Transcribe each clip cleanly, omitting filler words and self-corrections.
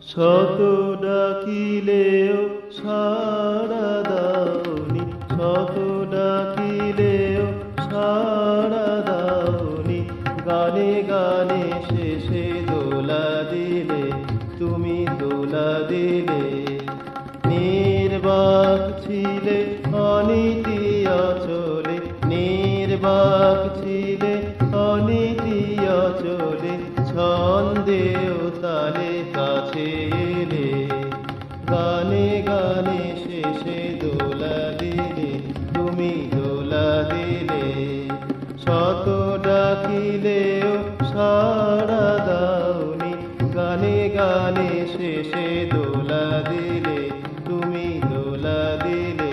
শত ডাকিলেও সাড়া দাওনি, শত ডাকিলেও সাড়া দাওনি। গানে গানে শেষে দোলা দিলে, তুমি দোলা দিলে। নির্বাক ছিলে অনীতি অচলে, নির্বাক ছিলে অনীতি অচলে। ছন্দে ও তালে কাছে এলে, গানে গানে শেষে দোলা দিলে, তুমি দোলা দিলে। শত ডাকিলেও সাড়া দাওনি, গানে গানে শেষে দোলা দিলে, তুমি দোলা দিলে।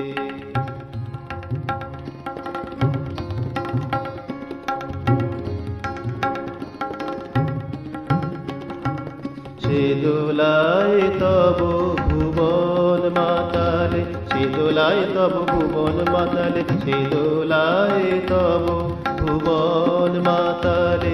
সে দোলায় তব ভুবন মাতালে, সে দোলায় তব ভুবন মাতালে, সে দোলায় তব ভুবন মাতালে।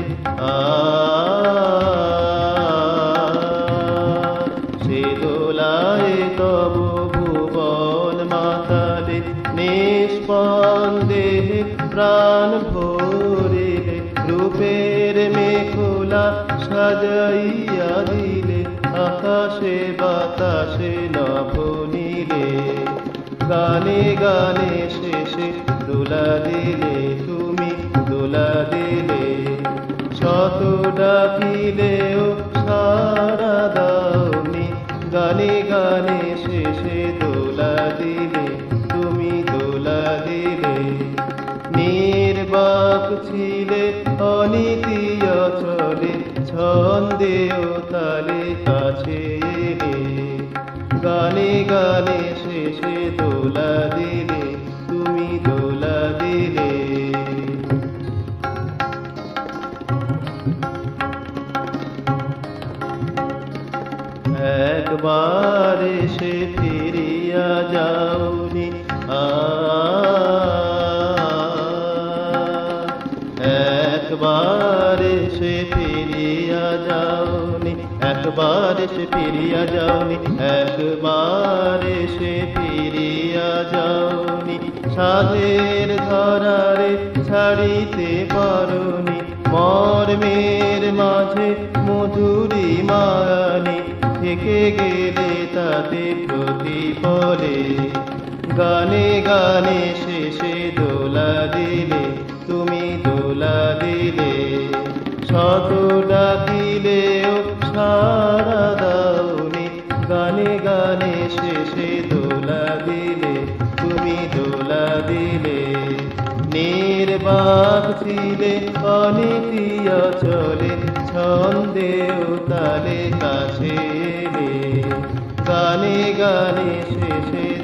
সে দোলায় তব ভুবন মাতালে। নিষ্পন্দে প্রাণ ভরিলে, রূপের মেখলা সাজাইয়া দিলে। আকাশে বাতাসে নভ নীলে, গানে গানে শেষে দোলা দিলে, তুমি দোলা দিলে। শত ডাকিলেও সাড়া দাওনি, গানে গানে শেষে দোলা দিলে, তুমি দোলা দিলে। নির্বাক ছিলে অনীতি অচলে, ছন্দে ও তালে কাছে এলে। গানে গানে শেষে দোলা দিলে, তুমি দোলা দিলে। একবার এসে ফিরিয়া যাওনি, একবার এসে ফিরিয়া যাওনি, একবার এসে ফিরিয়া যাওনি, একবার এসে ফিরিয়া যাওনি। সাধের ধরারে ছাড়িতে পারোনি, মর্মের মাঝে মধুরী মায়ানি। থেকে গেলে তাতে প্রতিফলে, গানে গানে শেষে দোলা দিলে, তুমি দোলা দিলে। শত ডাকিলেও সাড়া দাওনি, গানে গানে শেষে দোলা দিলে, তুমি দোলা দিলে। নির্বাক ছিলে অনীতি অচলে, ছন্দে ও তালে কাছে এলে। গানে গানে শেষে